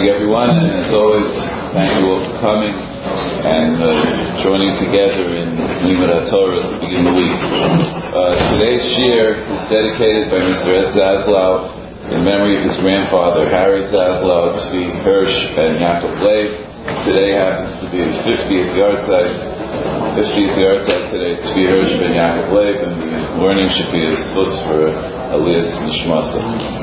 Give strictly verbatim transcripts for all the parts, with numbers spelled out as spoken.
morning, everyone, and as always, thank you all for coming and uh, joining together in Limud HaTorah to begin the week. Uh, today's shir is dedicated by Mister Ed Zaslow in memory of his grandfather, Harry Zaslow, Tzvi Hirsch, and Yaakov Leib. Today happens to be the fiftieth yahrzeit. fiftieth yahrzeit today, Tzvi Hirsch and Yaakov Leib, and the learning should be a schutz for Aliyas Nishmasa.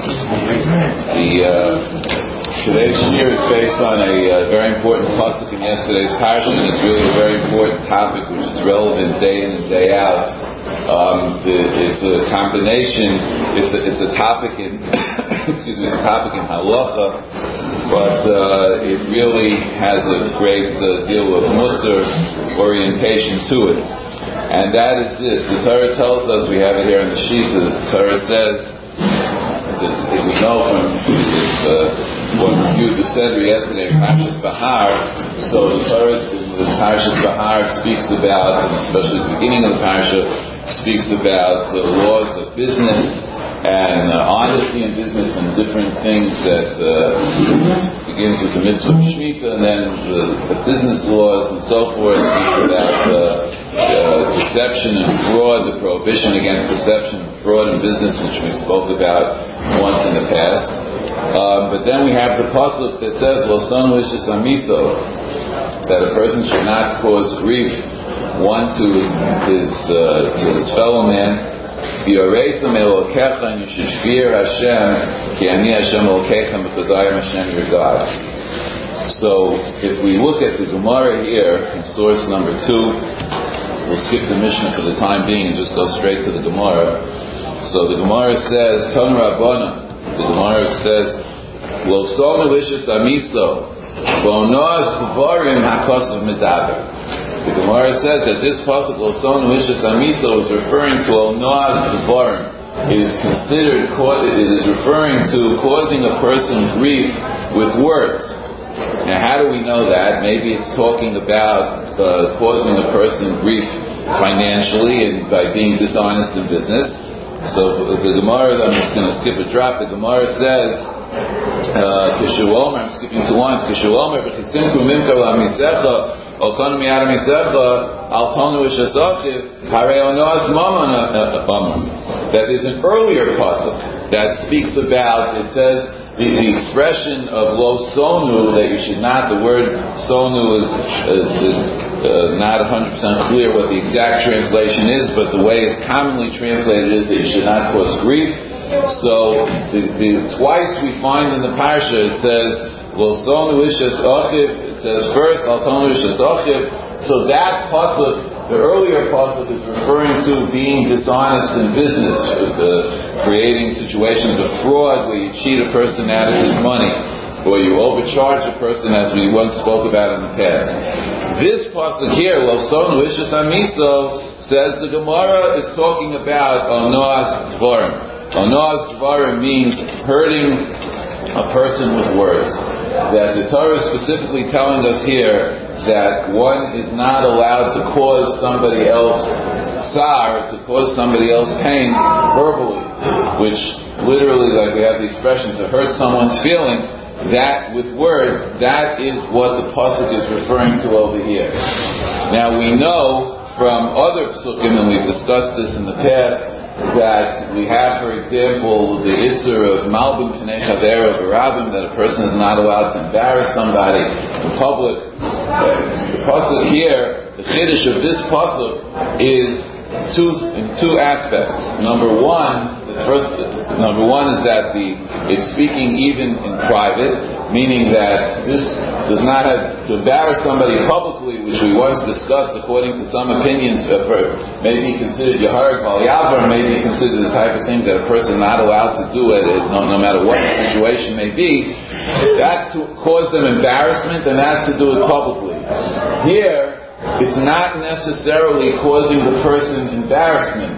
The uh, today's shir is based on a uh, very important pasuk in yesterday's parsha, and it's really a very important topic which is relevant day in and day out. Um, the, it's a combination. It's a, it's a topic in excuse me, it's a topic in halacha, but uh, it really has a great uh, deal of musar orientation to it. And that is this: the Torah tells us, we have it here in the sheet. The Torah says that, that we know from uh, what we reviewed the Seder yesterday, Parshas Bahar. So the Torah, the Parshas Bahar speaks about, and especially the beginning of the Parsha, speaks about the laws of business and uh, honesty in business and different things that uh, begins with the mitzvah of Shemitah, and then the, the business laws and so forth. Speaks about uh, uh, deception and fraud, the prohibition against deception and fraud in business, which we spoke about once in the past. Um, but then we have the pasuk that says, "Lo son lishis amiso," that a person should not cause grief one to his uh, to his fellow man. V'yoreisam elokecha, and you should fear Hashem, ki ani Hashem elokechem, because I am Hashem your God. So, if we look at the Gemara here in source number two, we'll skip the Mishnah for the time being and just go straight to the Gemara. So the Gemara says, Ton Rabbana. The Gemara says, Lo so malicious amiso, bo'noas dvarim hakosav medaber. The Gemara says that this pasuk, Lo so malicious amiso, is referring to o'noas dvarim. It is considered, it is referring to causing a person grief with words. Now, how do we know that? Maybe it's talking about uh, causing a person grief financially and by being dishonest in business. So the Gemara, I'm just going to skip a drop. The Gemara says, Kishu Omer, I'm skipping to once, Kishu Omer, B'chisimku mimka l'amisecha, Okonu miyad amisecha, al tonu ishasachiv, harei onoas mamon. That is an earlier pasuk that speaks about, it says, the, the expression of lo sonu, that you should not, the word sonu is, is uh, not one hundred percent clear what the exact translation is, but the way it's commonly translated is that you should not cause grief. So the, the, twice we find in the parsha it says lo sonu ishas achiv, it says first al tonu ishas achiv. So that pasuk, the earlier pasuk, is referring to being dishonest in business, the creating situations of fraud where you cheat a person out of his money, or you overcharge a person, as we once spoke about in the past. This pasuk here, Lo sonu ishas amiso, says the Gemara is talking about onoas dvarim. Onoas dvarim means hurting a person with words. That the Torah is specifically telling us here that one is not allowed to cause somebody else tsar, to cause somebody else pain verbally, which literally, like we have the expression, to hurt someone's feelings. That with words, that is what the pasuk is referring to over here. Now we know from other psukim, and we've discussed this in the past, that we have, for example, the Isser of Malbim Pnei Chaver of Arabim, that a person is not allowed to embarrass somebody in public. The pasuk here, the chiddush of this pasuk is two in two aspects. Number one, the first number one is that the it's speaking even in private, meaning that this does not have to embarrass somebody publicly, which we once discussed. According to some opinions, uh, may be considered yahareg bal yavar, may be considered the type of thing that a person is not allowed to do it, no, no matter what the situation may be. That's to cause them embarrassment, and that's to do it publicly. Here, it's not necessarily causing the person embarrassment,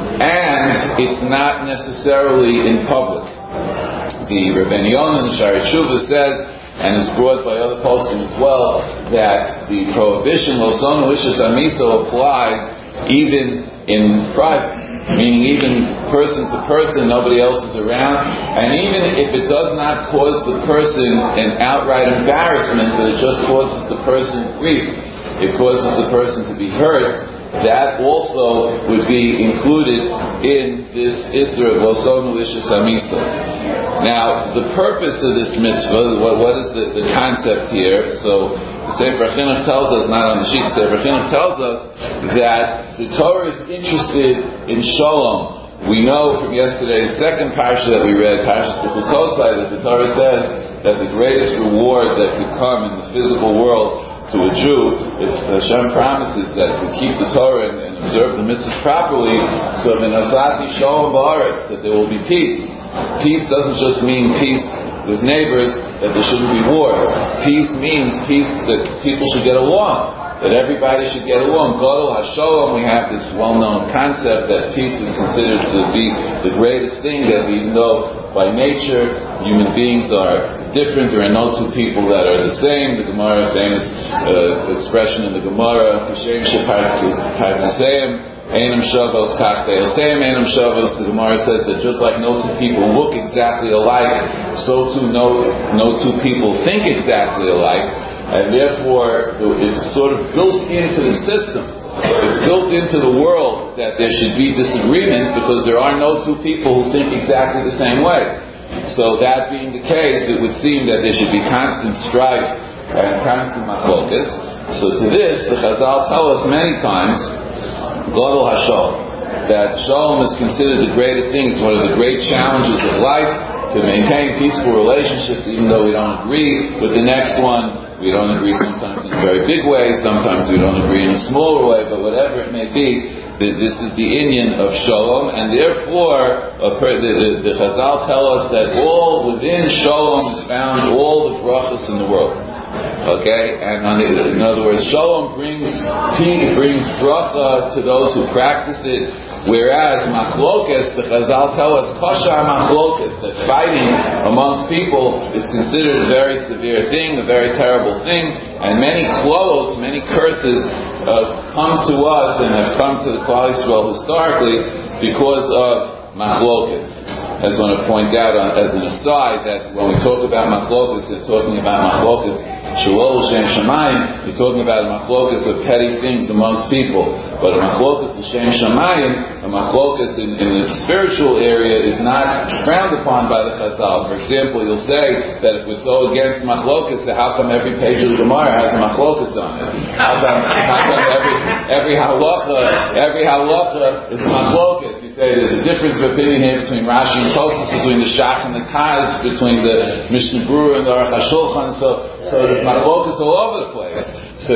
and it's not necessarily in public. The Rebbeinu Yonan Shari Tshuva says, and is brought by other poskim as well, that the prohibition lo sonu ishas amiso applies even in private. meaning even person to person, nobody else is around, and even if it does not cause the person an outright embarrassment, but it just causes the person grief, it causes the person to be hurt, that also would be included in this Isra of Loso Malicious Hamisa. Now, the purpose of this mitzvah, what, what is the, the concept here? So, the Sefer Chinuch tells us, not on the sheet, the Sefer Chinuch tells us that the Torah is interested in Shalom. We know from yesterday's second parsha that we read, Parshas Bechukosai, that the Torah says that the greatest reward that could come in the physical world to a Jew, if Hashem promises that if we keep the Torah and, and observe the mitzvahs properly, so v'nasati shalom ba'aretz, that there will be peace. Peace doesn't just mean peace with neighbors, that there shouldn't be wars. Peace means peace that people should get along, that everybody should get along. Gadol HaSholom, we have this well-known concept that peace is considered to be the greatest thing, that even though by nature human beings are different, there are no two people that are the same. The Gemara, famous uh, expression in the Gemara, Kishem Shepartiseim, Einam Shavos Kach Deoseim, Einam Shavos, the Gemara says that just like no two people look exactly alike, so too no, no two people think exactly alike, and therefore it's sort of built into the system. It's built into the world that there should be disagreement because there are no two people who think exactly the same way. So that being the case, it would seem that there should be constant strife and constant machlokas. So to this, the Chazal tell us many times, Gadol HaSholom, that Shalom is considered the greatest thing. It's one of the great challenges of life, to maintain peaceful relationships even though we don't agree with the next one. We don't agree sometimes in a very big way, sometimes we don't agree in a smaller way, but whatever it may be, this is the inyan of Shalom, and therefore the, the, the Chazal tell us that all within Shalom is found all the brachas in the world. Okay, and on the, in other words, Shalom brings peace, brings bracha to those who practice it, whereas machlokes, the Chazal tell us, kosher machlokes, that fighting amongst people is considered a very severe thing, a very terrible thing, and many klos, many curses uh, come to us and have come to the Klal Yisrael historically because of machlokes. I just want to point out on, as an aside that when we talk about machlokes, we're talking about machlokes Shalol Shem Shamayim, we're talking about a machlokas of petty things amongst people. But a machlokas of Shem Shamayim, a machlokas in, in the spiritual area is not frowned upon by the Chazal. For example, you'll say that if we're so against machlokas, then how come every page of the Gemara has a machlokas on it? How come, how come every, every halacha, every halacha is a machlokas? You say there's a difference of opinion here between Rashi and Tosfos, between the Shach and the Taz, between the Mishnah Berurah and the Aruch HaShulchan, so So there's machlokas all over the place. So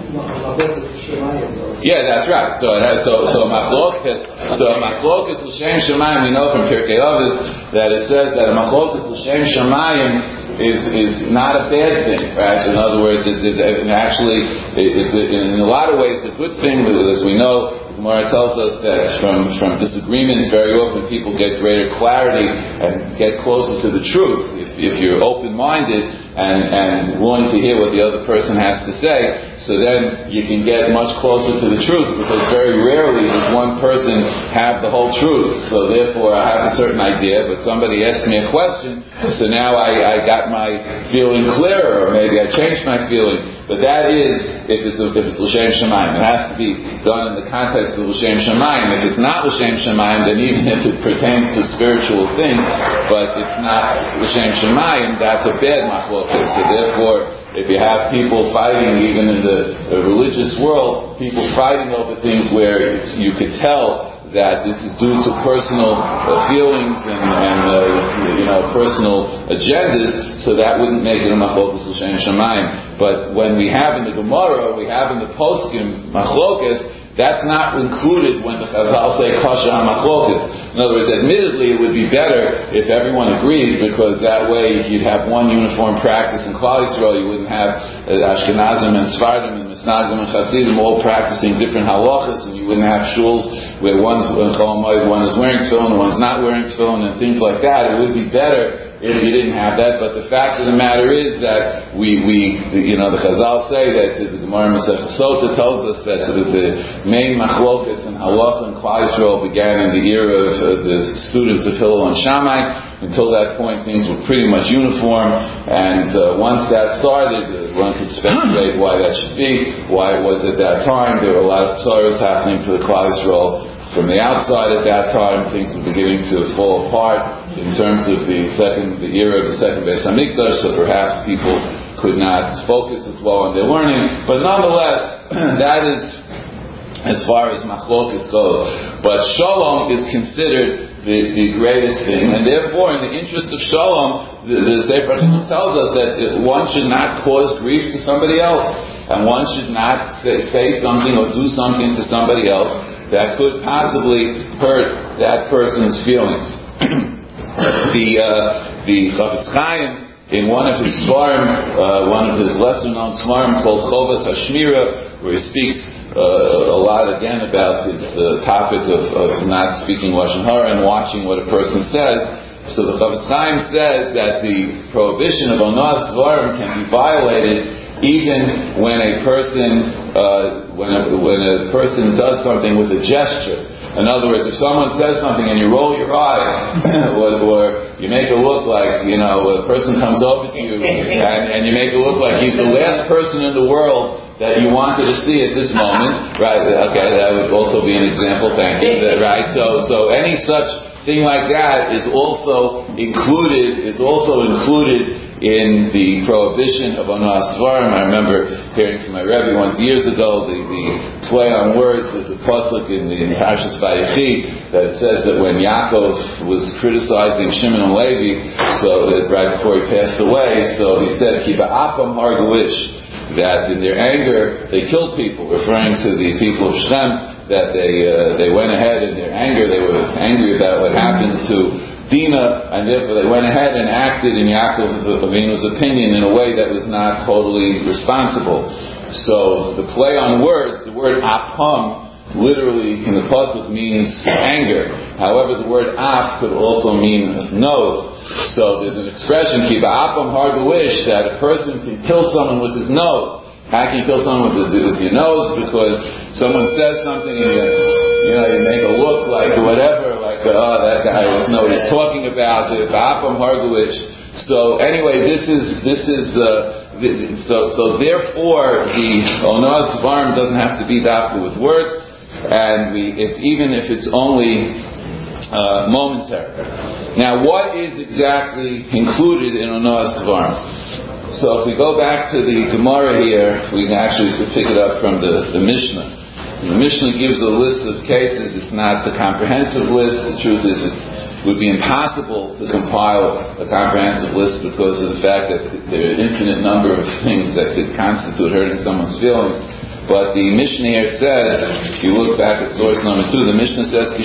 yeah, that's right. So it has, so so machlokas so machlokas l'shem shamayim. We know from Pirkei Avos that it says that a machlokas l'shem shamayim is is not a bad thing, right? In other words, it's it, it actually it, it's a, in a lot of ways a good thing, because as we know, the Gemara tells us that from, from disagreements very often people get greater clarity and get closer to the truth. If, if you're open-minded and, and willing to hear what the other person has to say, so then you can get much closer to the truth, because very rarely does one person have the whole truth. So therefore I have a certain idea, but somebody asked me a question, so now I, I got my feeling clearer, or maybe I changed my feeling. But that is if it's a, if it's l'shem shamayim. It has to be done in the context of l'shem shamayim. If it's not l'shem shamayim, then even if it pertains to spiritual things, but it's not l'shem shamayim, that's a bad machlokas. So therefore, if you have people fighting, even in the, the religious world, people fighting over things where it's, you could tell that this is due to personal uh, feelings and, and uh, you know, personal agendas, so that wouldn't make it a machlokas l'shem shamayim. But when we have in the Gemara, we have in the poskim machlokas, that's not included when the Chazal say kosher machlokas. In other words, admittedly, it would be better if everyone agreed, because that way you'd have one uniform practice in Klal Yisrael. You wouldn't have uh, Ashkenazim and Sfardim and Misnagdim and Hasidim all practicing different halachas, and you wouldn't have shuls where one's one is wearing tefillin and one's not wearing tefillin and things like that. It would be better if you didn't have that. But the fact of the matter is that we, we you know, the Chazal say that the Gemara Masechah Sota tells us that the, the main machlokas and halacha and Klal Yisrael began in the era of uh, the students of Hillel and Shammai. Until that point, things were pretty much uniform, and uh, once that started, uh, one could speculate why that should be, why it was at that time. There were a lot of tzaros happening for the Klal Yisrael from the outside at that time. Things were beginning to fall apart in terms of the second, the era of the second Beis Hamikdash, so perhaps people could not focus as well on their learning. But nonetheless, that is as far as machlokas goes. But shalom is considered the, the greatest thing, and therefore, in the interest of shalom, the, the Sefer HaTorah tells us that one should not cause grief to somebody else, and one should not say, say something or do something to somebody else that could possibly hurt that person's feelings. the uh, the Chafetz Chaim, in one of his svarim, uh, one of his lesser-known svarim called Chovas HaShmira, where he speaks uh, a lot again about his uh, topic of, of not speaking Lashon Hara and watching what a person says. So the Chafetz Chaim says that the prohibition of onas dvarim can be violated even when a person uh, when a, when a person does something with a gesture. In other words, if someone says something and you roll your eyes, or, or you make it look like, you know, a person comes over to you and, and you make it look like he's the last person in the world that you wanted to see at this moment, right? Okay, that would also be an example. Thank you. Right? So, so any such thing like that is also included. Is also included in the prohibition of onas dvarim. I remember hearing from my Rebbe once years ago the, the play on words. There's a pasuk in the in Parshas Vayechi that says that when Yaakov was criticizing Shimon and Levi, so that right before he passed away, so he said, "Ki ba'apam harguish," that in their anger they killed people, referring to the people of Shem. That they uh, they went ahead in their anger. They were angry about what happened to Dinah, and therefore they went ahead and acted in Yaakov Avinu's opinion in a way that was not totally responsible. So the play on words, the word apam, literally in the pasuk means anger. However, the word ap could also mean nose. So there's an expression, ki ba'apam harguish, that a person can kill someone with his nose. How can you kill someone with, his, with your nose? Because someone says something and you, you know, you make a look like whatever, like, oh, that guy doesn't know what he's talking about. Ba'apam harguish. So anyway, this is this is uh, so so. Therefore, the onas dvarim doesn't have to be dafka with words, and we it's even if it's only uh, momentary. Now, what is exactly included in onas dvarim? So if we go back to the Gemara here, we can actually pick it up from the, the Mishnah. The Mishnah gives a list of cases. It's not the comprehensive list. The truth is it's, it would be impossible to compile a comprehensive list because of the fact that there are an infinite number of things that could constitute hurting someone's feelings. But the Mishnah here says, if you look back at source number two, the Mishnah says,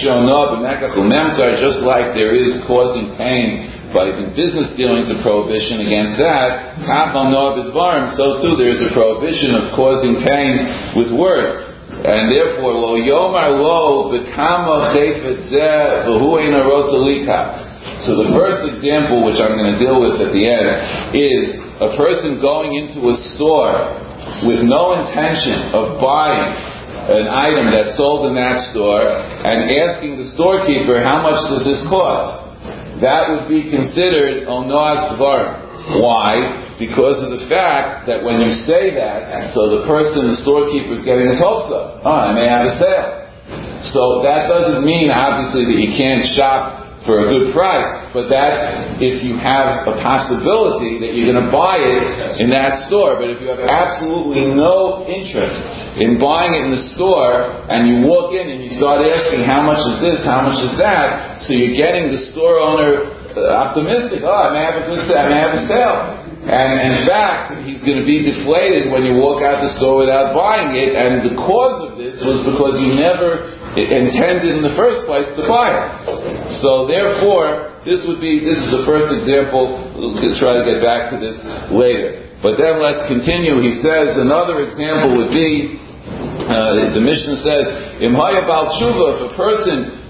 just like there is causing pain by in business dealings a prohibition against that, so too there is a prohibition of causing pain with words. And therefore, lo yomar lo b'kama chayfet zeh v'hu eina rotza likha. So the first example, which I'm going to deal with at the end, is a person going into a store with no intention of buying an item that's sold in that store and asking the storekeeper, how much does this cost? That would be considered onas dvarim. Why? Because of the fact that when you say that, so the person, the storekeeper, is getting his hopes up. Oh, I may have a sale. So that doesn't mean, obviously, that you can't shop for a good price, but that's if you have a possibility that you're going to buy it in that store. But if you have absolutely no interest in buying it in the store, and you walk in and you start asking, how much is this, how much is that, so you're getting the store owner optimistic. Oh, I may have a good sale, I may have a sale. And in fact, he's going to be deflated when you walk out the store without buying it, and the cause of this was because you never intended in the first place to buy it. So therefore, this would be, this is the first example. We'll try to get back to this later. But then let's continue. He says another example would be, uh, the Mishnah says, Im haya bal tshuva, if a person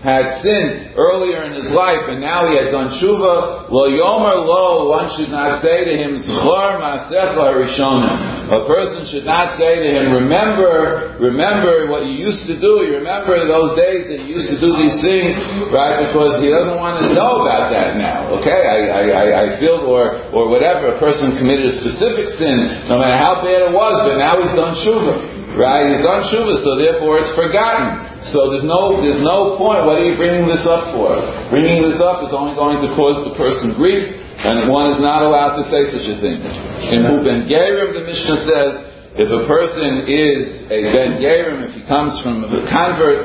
had sinned earlier in his life, and now he had done tshuva, lo yomer lo, one should not say to him, zchor ma'asecha harishonim. A person should not say to him, remember, remember what you used to do, you remember those days that you used to do these things, right? Because he doesn't want to know about that now, okay? I, I, I feel, or, or whatever, a person committed a specific sin, no matter how bad it was, but now he's done tshuva, right? He's done tshuva, so therefore it's forgotten. So there's no there's no point. What are you bringing this up for? Bringing this up is only going to cause the person grief, and one is not allowed to say such a thing. In Hu Ben Gerim, the Mishnah says, if a person is a Ben Gerim, if he comes from a convert,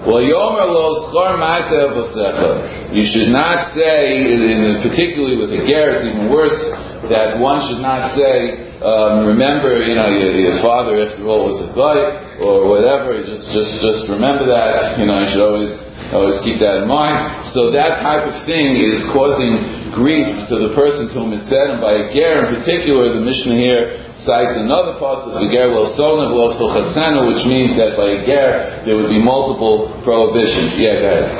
you should not say, in, particularly with a ger, it's even worse, that one should not say, um, remember, you know, your, your father, after all, was a guy, or whatever. Just, just, just remember that. You know, you should always, always keep that in mind. So that type of thing is causing grief to the person to whom it's said, and by a ger in particular, the Mishnah here cites another pasuk, the ger lo sona v'lo sochatzenu, which means that by a ger there would be multiple prohibitions. Yeah, go ahead.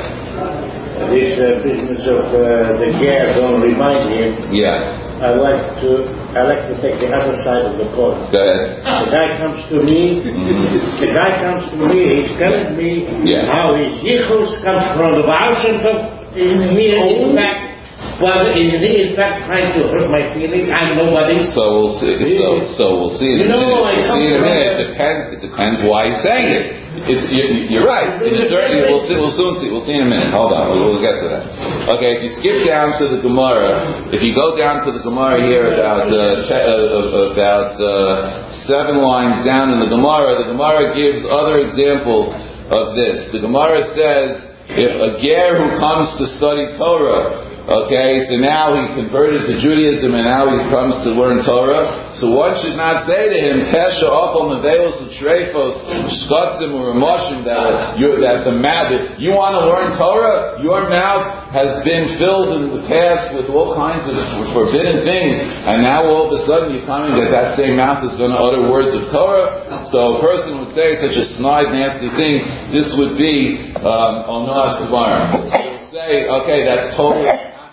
This uh, business of uh, the ger, don't remind him. Yeah. I like to I like to take the other side of the coin. Go ahead. The guy comes to me. Mm-hmm. The guy comes to me. He's telling me yeah. how his yichus comes from the Washington in here in fact. But in, in fact, trying to hurt my feelings, I'm nobody. So we'll see. So, so we'll see in a you know, minute. We'll see in a minute. It depends. It depends why he's saying it. It's, you, you're right. In a certain, we'll see. We'll soon see. We'll see in a minute. Hold on. We'll, we'll get to that. Okay. If you skip down to the Gemara, if you go down to the Gemara here about uh, te- uh, about uh, seven lines down in the Gemara, the Gemara gives other examples of this. The Gemara says, if a ger who comes to study Torah, okay, so now he converted to Judaism and now he comes to learn Torah. So one should not say to him, Pesha Ochel Mevelos U'Treifos Shkotzim U'Ramoshim, that you that the mouth, you want to learn Torah, your mouth has been filled in the past with all kinds of forbidden things, and now all of a sudden you're coming that that same mouth is going to utter words of Torah. So a person would say such a snide, nasty thing. This would be um, Onas Dvarim. So he'll say, okay, that's totally.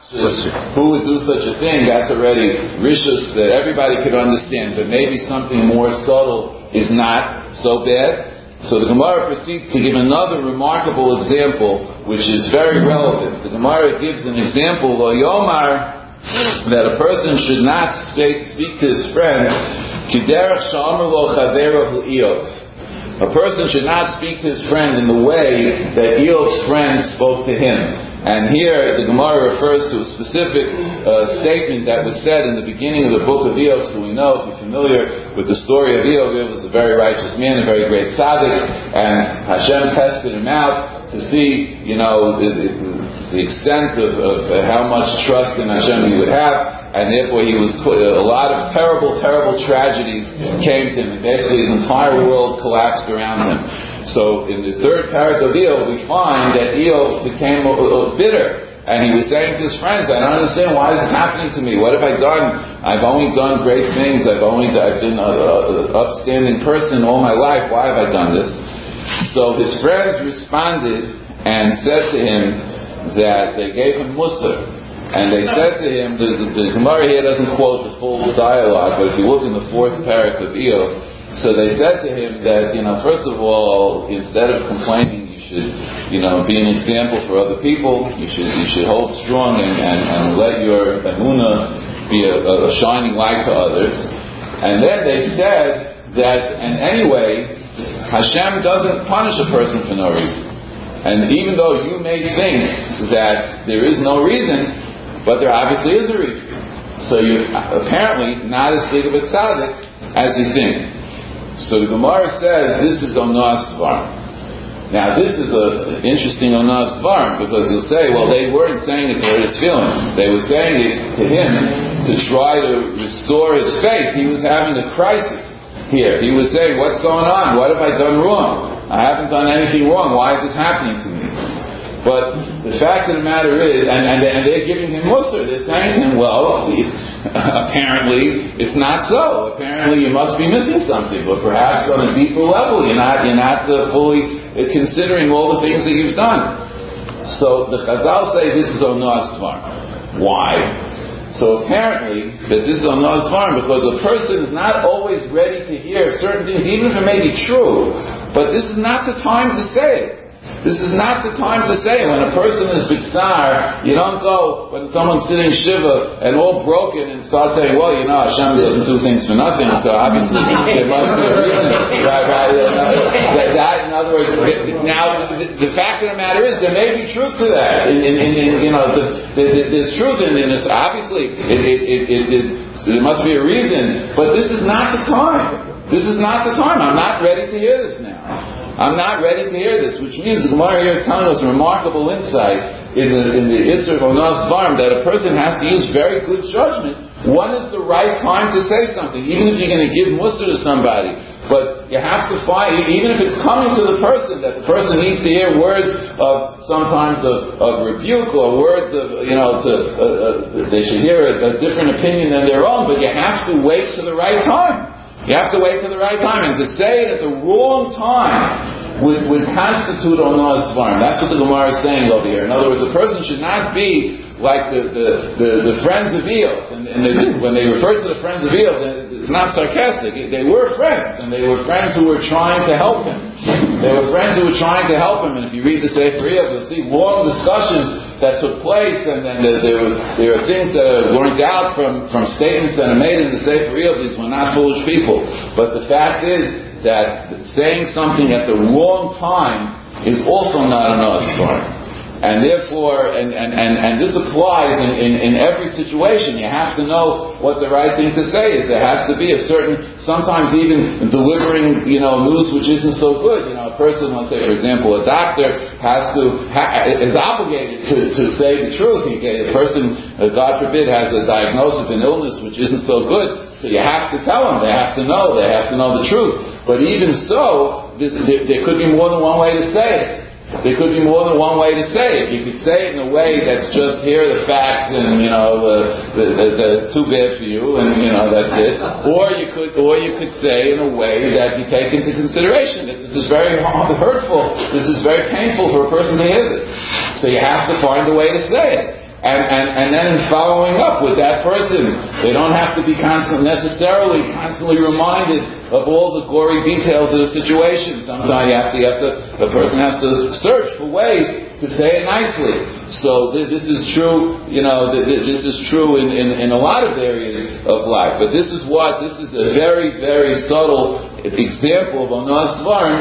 Who would do such a thing? That's already rishus that everybody could understand, but maybe something more subtle is not so bad. So the Gemara proceeds to give another remarkable example, which is very relevant. The Gemara gives an example, Lo Yomar, that a person should not speak, speak to his friend, Kiderach Sha'amar Lo Chaverav L'Iyov. A person should not speak to his friend in the way that Eov's friend spoke to him. And here the Gemara refers to a specific uh, statement that was said in the beginning of the book of Eov. So we know, if you're familiar with the story of Eov, Eov was a very righteous man, a very great tzaddik, and Hashem tested him out to see, you know, the, the, the extent of, of how much trust in Hashem he would have. And therefore he was, a lot of terrible, terrible tragedies came to him, and basically his entire world collapsed around him. So in the third parak of Eov, we find that Eov became a, a bitter, and he was saying to his friends, I don't understand, why is this happening to me? What have I done? I've only done great things, I've only I've been an upstanding person all my life, why have I done this? So his friends responded and said to him that they gave him Musa. And they said to him, the, the, the Gemara here doesn't quote the full dialogue, but if you look in the fourth parak of Eov, so they said to him that, you know, first of all, instead of complaining, you should, you know, be an example for other people. You should, you should hold strong and, and, and let your emunah be a, a shining light to others. And then they said that, and anyway, Hashem doesn't punish a person for no reason. And even though you may think that there is no reason, but there obviously is a reason. So you're apparently not as big of a tzaddik as you think. So the Gemara says this is Onas Dvarim. Now this is an interesting Onas Dvarim, because you'll say, well, they weren't saying it to hurt his feelings. They were saying it to him to try to restore his faith. He was having a crisis here. He was saying, what's going on? What have I done wrong? I haven't done anything wrong. Why is this happening to me? But the fact of the matter is, and, and, and they're giving him mussar, they're saying to him, well, apparently it's not so. Apparently you must be missing something, but perhaps on a deeper level you're not, you're not uh, fully considering all the things that you've done. So the Chazal say this is Onoas Dvarim. Why? So apparently that this is Onoas Dvarim because a person is not always ready to hear certain things, even if it may be true, but this is not the time to say it. This is not the time to say it. When a person is bitzar, you don't go when someone's sitting shiva and all broken and start saying, well, you know, Hashem doesn't do things for nothing, so obviously there must be a reason. Right, right, that, that, in other words, now the, the fact of the matter is there may be truth to that. In, in, in, you know, the, the, the, there's truth in this. Obviously, it, it, it, it, it, there must be a reason, but this is not the time. This is not the time. I'm not ready to hear this now. I'm not ready to hear this, which means the Gemara here is telling us a remarkable insight in the in the Isser of Onoas Dvarim that a person has to use very good judgment. When is the right time to say something? Even if you're going to give mussar to somebody, but you have to find, even if it's coming to the person, that the person needs to hear words of sometimes of, of rebuke or words of, you know, to uh, uh, they should hear a, a different opinion than their own, but you have to wait to the right time. You have to wait till the right time, and to say it at the wrong time would, would constitute Onoas Dvarim. That's what the Gemara is saying over here. In other words, a person should not be like the the, the, the friends of Eov. And, and they, when they refer to the friends of Eov, it's not sarcastic. They were friends, and they were friends who were trying to help him. They were friends who were trying to help him, and if you read the Sefer Eov, you'll see long discussions that took place, and then there, there, were, there are things that are learned out from, from statements that are made in the Sefer Eov. These were not foolish people. But the fact is that saying something at the wrong time is also not an Onoas Dvarim. And therefore, and, and, and, and this applies in, in, in every situation. You have to know what the right thing to say is. There has to be a certain, sometimes even delivering, you know, news which isn't so good. You know, a person, let's say, for example, a doctor has to, ha, is obligated to, to say the truth. He, a person, God forbid, has a diagnosis of an illness which isn't so good. So you have to tell them. They have to know. They have to know the truth. But even so, this, there, there could be more than one way to say it. There could be more than one way to say it. You could say it in a way that's just here are the facts and, you know, the, the, the, the too bad for you and, you know, that's it. Or you could, or you could say in a way that you take into consideration that this is very hurtful, this is very painful for a person to hear this. So you have to find a way to say it. And, and, and then in following up with that person, they don't have to be constant, necessarily constantly reminded of all the gory details of the situation. Sometimes you have to, you have to, the person has to search for ways to say it nicely. So th- this is true, you know, th- th- this is true in, in, in a lot of areas of life. But this is what, this is a very, very subtle example of Onoas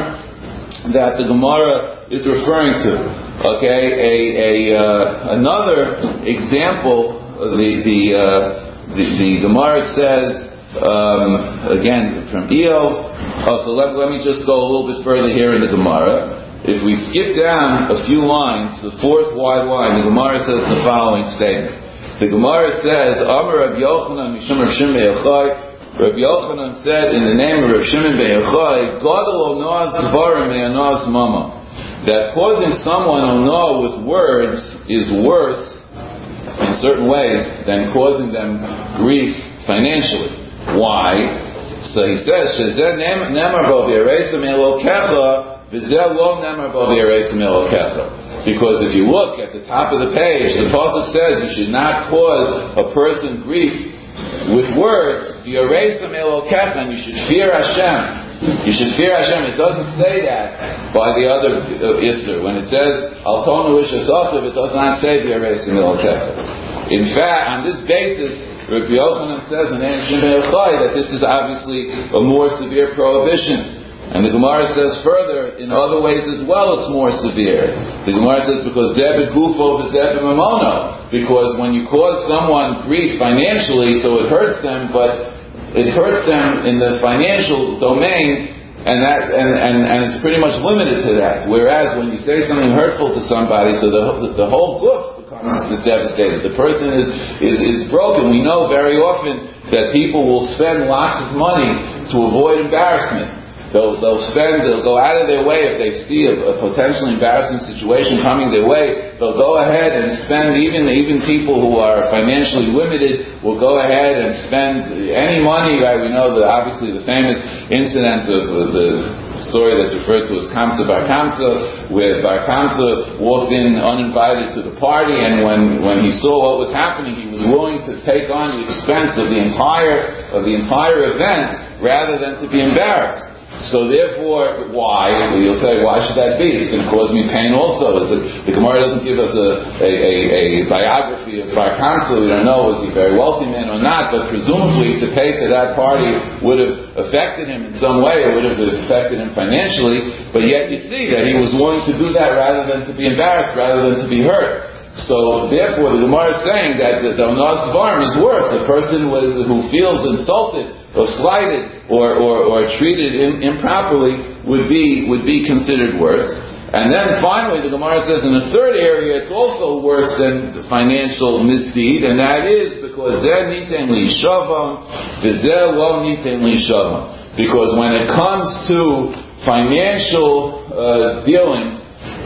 Dvarim that the Gemara is referring to. Okay, a, a uh, another example. The the uh, the, the Gemara says um, again from Eov. Oh, so let, let me just go a little bit further here in the Gemara. If we skip down a few lines, the fourth wide line, the Gemara says the following statement. The Gemara says, "Amar Rabbi Yochanan Mishum Rav Shimon ben Yochai." Rabbi Yochanan said in the name of Rav Shimon ben Yochai, "Gadol Onoas Dvarim me'Onoas Mama." That causing someone Ono with words is worse in certain ways than causing them grief financially. Why? So he says, because if you look at the top of the page, the pasuk says you should not cause a person grief with words, and you should fear Hashem. You should fear Hashem. It doesn't say that by the other uh, Isser. When it says Al Tonu Ishasofiv, it does not say V'yareis Mil Kefer. In fact, on this basis, Rabbi Yochanan says in the name of Shimon ben Yochai that this is obviously a more severe prohibition. And the Gemara says further, in other ways as well, it's more severe. The Gemara says because Zeh B'Gufo V'Zeh B'Mamono, because when you cause someone grief financially, so it hurts them, but it hurts them in the financial domain, and that and, and, and it's pretty much limited to that. Whereas when you say something hurtful to somebody, so the the whole goof becomes devastated. The person is, is, is broken. We know very often that people will spend lots of money to avoid embarrassment. They'll, they'll spend, they'll go out of their way if they see a, a potentially embarrassing situation coming their way. They'll go ahead and spend, even even people who are financially limited will go ahead and spend any money, right? We know that obviously the famous incident of uh, the story that's referred to as Kamsa Bar Kamsa, where Bar Kamsa walked in uninvited to the party, and when, when he saw what was happening, he was willing to take on the expense of the entire of the entire event rather than to be embarrassed. So therefore, why? You'll say, why should that be? It's going to cause me pain also. It's a, the Gemara doesn't give us a, a, a, a biography of Bar Kamsa. We don't know, was he a very wealthy man or not, but presumably to pay for that party would have affected him in some way. It would have affected him financially, but yet you see that he was willing to do that rather than to be embarrassed, rather than to be hurt. So therefore, the Gemara is saying that the Onas Dvarim is worse. A person with, who feels insulted or slighted or, or, or treated in, improperly would be would be considered worse. And then finally, the Gemara says in the third area, it's also worse than financial misdeed, and that is because zeh niten li shavam, v'zeh lo niten li shavam. Because when it comes to financial uh, dealings,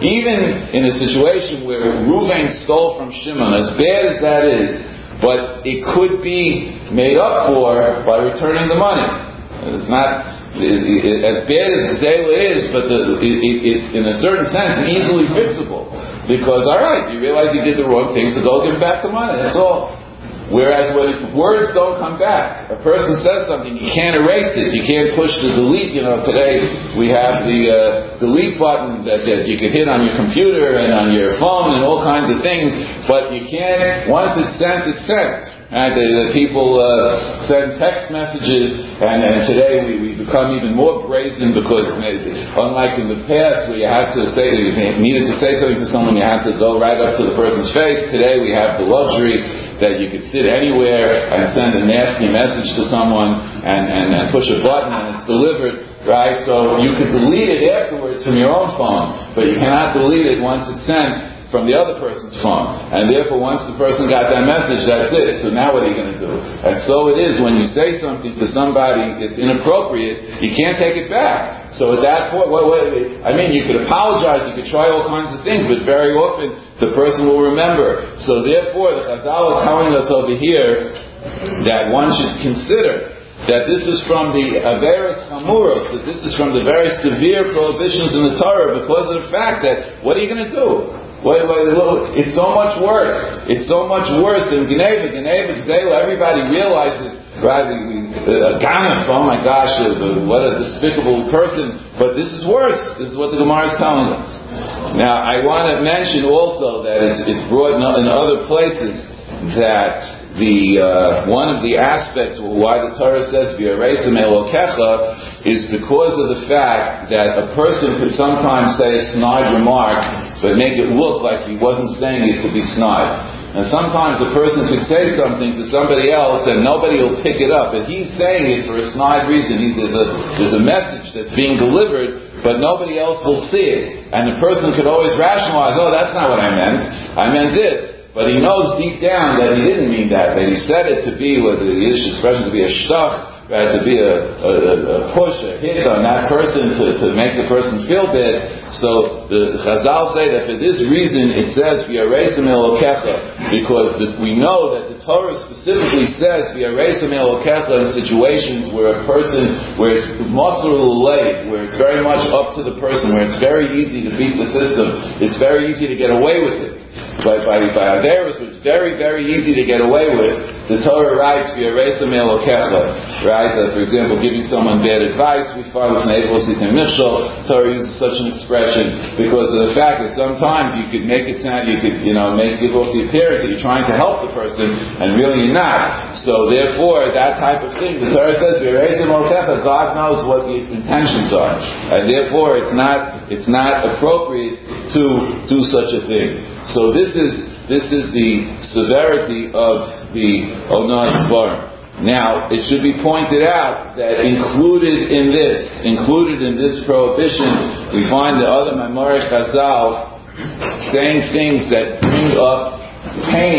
even in a situation where Reuven stole from Shimon, as bad as that is, but it could be made up for by returning the money. It's not it, it, as bad as Zayla is, but the, it, it, it's in a certain sense easily fixable. Because, all right, you realize you did the wrong thing, so go give him back the money. That's all. Whereas when words don't come back, a person says something, you can't erase it, you can't push the delete. You know, today we have the uh, delete button that, that you can hit on your computer and on your phone and all kinds of things, but you can't, once it's sent, it's sent. And the, the people uh, send text messages, and, and today we, we become even more brazen because, unlike in the past where you had to say, you needed to say something to someone, you had to go right up to the person's face. Today we have the luxury that you could sit anywhere and send a nasty message to someone and, and, and push a button and it's delivered, right? So you could delete it afterwards from your own phone, but you cannot delete it once it's sent from the other person's phone. And therefore, once the person got that message, that's it. So now what are you going to do? And so it is when you say something to somebody that's inappropriate, you can't take it back. So at that point, what, what, I mean, you could apologize, you could try all kinds of things, but very often the person will remember. So therefore, the Chazal is telling us over here that one should consider that this is from the Averos Hamuros, that this is from the very severe prohibitions in the Torah because of the fact that, what are you going to do? Wait, wait, look, it's so much worse. It's so much worse than Geneva. Geneva, Zayla, everybody realizes, right, we, we, uh, Ganef, oh my gosh, uh, what a despicable person. But this is worse. This is what the Gemara is telling us. Now, I want to mention also that it's, it's brought in, in other places that the uh, one of the aspects why the Torah says V'yareisem Elokecha is because of the fact that a person could sometimes say a snide remark but make it look like he wasn't saying it to be snide. And sometimes a person could say something to somebody else and nobody will pick it up, and he's saying it for a snide reason. He, there's a there's a message that's being delivered, but nobody else will see it. And the person could always rationalize, oh, that's not what I meant. I meant this. But he knows deep down that he didn't mean that, that he said it to be, what the Yiddish expression, to be a shtach, right, to be a, a, a push, a hit on that person, to, to make the person feel bad. So the Chazal say that for this reason it says, V'yareisem Elokecha, because the, we know that the Torah specifically says, V'yareisem Elokecha in situations where a person, where it's muscle late, where it's very much up to the person, where it's very easy to beat the system, it's very easy to get away with it. By, by, by Averos, which is very, very easy to get away with, the Torah writes, V'yareisem Elokecha, right? Uh, for example, giving someone bad advice, we find with Neivos Item Michshol, Torah uses such an expression because of the fact that sometimes you could make it sound, you could, you know, make give off the appearance that you're trying to help the person, and really you're not. So therefore, that type of thing, the Torah says, V'yareisem Elokecha, God knows what the intentions are, and therefore it's not, it's not appropriate to do such a thing. So this is this is the severity of the Onas Dvarim. Now, it should be pointed out that included in this, included in this prohibition, we find the other Maimorei Chazal saying things that bring up pain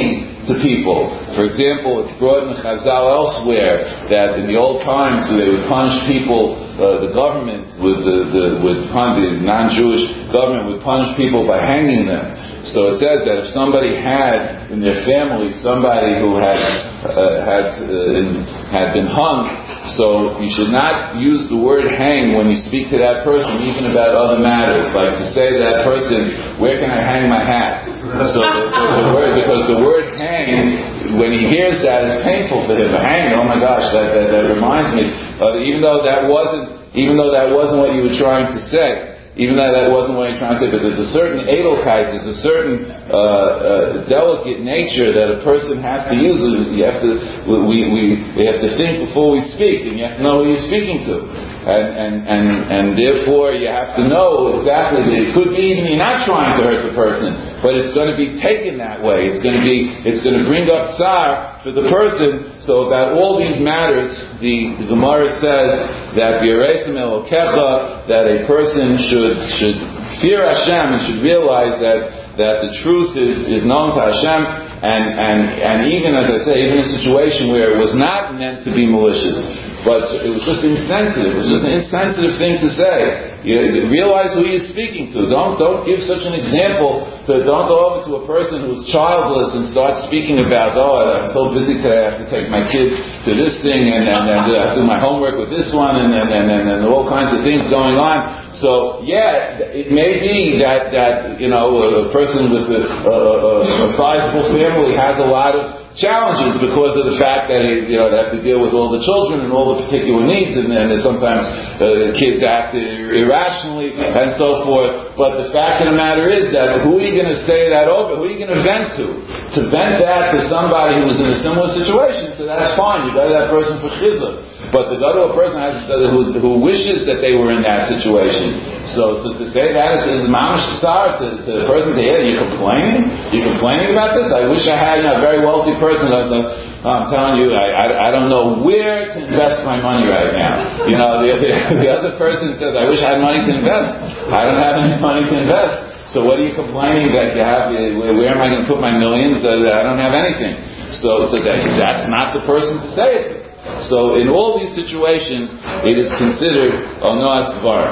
to people. For example, it's brought in the Chazal elsewhere that in the old times they would punish people, uh, the government would, the, the, would punish, the non-Jewish government would punish people by hanging them. So it says that if somebody had in their family somebody who had uh, had uh, in, had been hung, so you should not use the word hang when you speak to that person, even about other matters. Like to say to that person, "Where can I hang my hat?" So the, the, the word, because the word hang, when he hears that, is painful for him. Hang, oh my gosh, that that, that reminds me. Uh, even though that wasn't, even though that wasn't what you were trying to say. Even though that wasn't what you're trying to say, but there's a certain edelkeit, there's a certain uh, uh, delicate nature that a person has to use. You have to, we, we, we have to think before we speak, and you have to know who you're speaking to, and and and, and therefore you have to know exactly that it could be even you're not trying to hurt the person, but it's going to be taken that way. It's going to be, it's going to bring up tsar for the person. So about all these matters, the, the Gemara says that v'yareisim elokecha, that a person should should fear Hashem and should realize that that the truth is, is known to Hashem, and, and and even as I say, even a situation where it was not meant to be malicious, but it was just insensitive. It was just an insensitive thing to say. You realize who you're speaking to. Don't don't give such an example. To, don't go over to a person who's childless and start speaking about, oh, I'm so busy today, I have to take my kid to this thing, and, and, and I have to do my homework with this one, and, and, and, and, and all kinds of things going on. So, yeah, it may be that, that you know, a person with a, a, a sizable family has a lot of challenges because of the fact that he, you know, they have to deal with all the children and all the particular needs, and then sometimes uh, kids act irrationally and so forth. But the fact of the matter is that who are you going to say that over? Who are you going to vent to? To vent that to somebody who was in a similar situation, so that's fine. You go to that person for chizuk. But to go to a person has, who, who wishes that they were in that situation. So, so to say that is, is mamish tsar to, to the person to hear, you're complaining? You're complaining about this? I wish I had, you know, a very wealthy person. I was like, oh, I'm telling you, I, I, I don't know where to invest my money right now. You know, the, the, the other person says, I wish I had money to invest. I don't have any money to invest. So what are you complaining that you have? Where am I going to put my millions? I don't have anything. So, so that, that's not the person to say it to. So in all these situations, it is considered onoas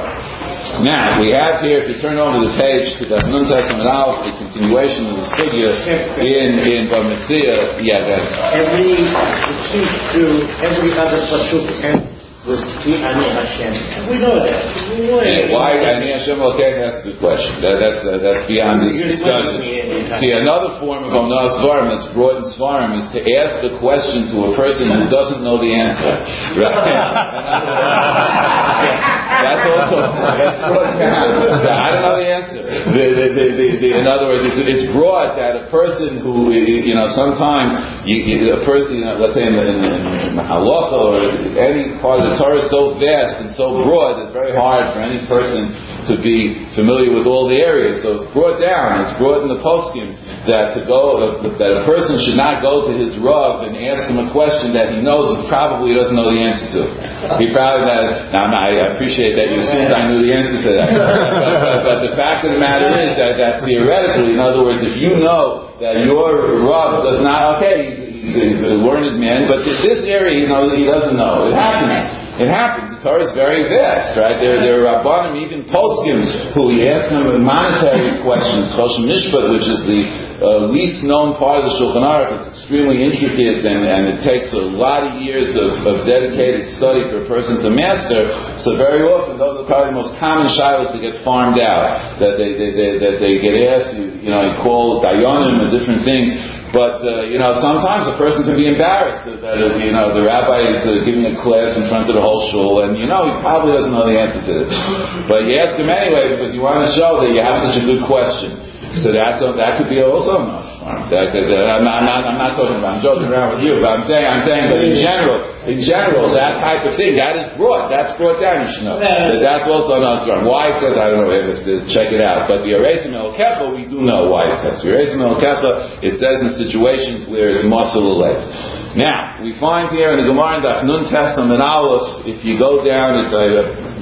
dvar. Now, we have here, if you turn over the page to the Nun Testament Aleph, the continuation of the sugya in, in Bamitzia, yeah, that. Every, it seems to every other pasuk ends with Ki Ani Hashem. We know that. We know yeah, why Ani Hashem? Okay, that's a good question. That, that's uh, that's beyond this discussion. See, another form of Onas Svarim that's brought in Svarim is to ask the question to a person who doesn't know the answer. Right? That's also that's brought down. I don't know the answer. The, the, the, the, the, in other words, it's, it's brought that a person who, you know, sometimes you, you, a person, you know, let's say in the, in, in the halacha or any part of the Torah is so vast and so broad, it's very hard for any person to be familiar with all the areas. So it's brought down, it's brought in the poskim that to go, that a person should not go to his Rav and ask him a question that he knows he probably doesn't know the answer to. He probably, that, now I appreciate that you assumed I knew the answer to that. but, but, but the fact of the matter is that, that theoretically, in other words, if you know that your Rav does not, okay, he's, he's, he's a learned man, but this area, you know, he doesn't know. It happens. It happens. The Torah is very vast, right? There, there are Rabbanim, even Poskim, who we ask them monetary questions. Choshen Mishpat, which is the uh, least known part of the Shulchan Aruch, it's extremely intricate, and, and it takes a lot of years of, of dedicated study for a person to master. So very often, those are probably the most common shilas that get farmed out, that they, they, they, that they get asked, you know, you call dayanim and different things. But, uh, you know, sometimes a person can be embarrassed that, that uh, you know, the rabbi is uh, giving a class in front of the whole shul, and, you know, he probably doesn't know the answer to this. But you ask him anyway because you want to show that you have such a good question. So that's a, that could be also a must. That could, uh, I'm, not, I'm, not, I'm not talking about, I'm joking around with you, but I'm saying, I'm saying, but in general, in general, that type of thing, that is brought, that's brought down, you should know. That that's also a must. Why it says, I don't know, we have to check it out. But the Yereisim El-Kefa, we do know why it says. Yereisim El-Kefa, it says in situations where it's muscle alert. Now, we find here in the Gemara in Daf Nun Testament Aleph, if you go down, it's a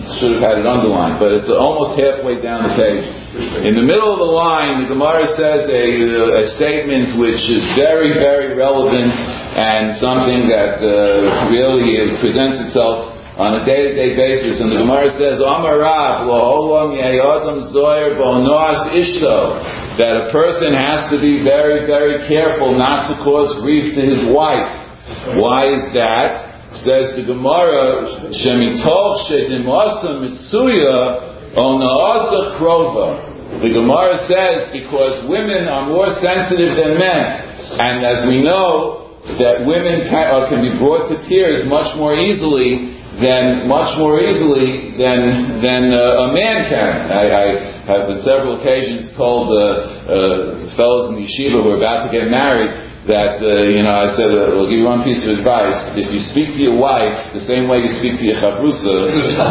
should have had it underlined, but it's almost halfway down the page. In the middle of the line, the Gemara says a, a statement which is very, very relevant and something that uh, really presents itself on a day-to-day basis. And the Gemara says, Amar Rav, L'olam Yayadam Zoyer Bo'noas Ishto, that a person has to be very, very careful not to cause grief to his wife. Why is that? Says the Gemara, Shemitoch Shedimasa Mitsuya Onaasa Krova. The Gemara says because women are more sensitive than men, and as we know that women can, uh, can be brought to tears much more easily than much more easily than than uh, a man can. I, I have on several occasions told uh, uh, fellows in the yeshiva who are about to get married that, uh, you know, I said, uh, I'll give you one piece of advice. If you speak to your wife the same way you speak to your chavrusa,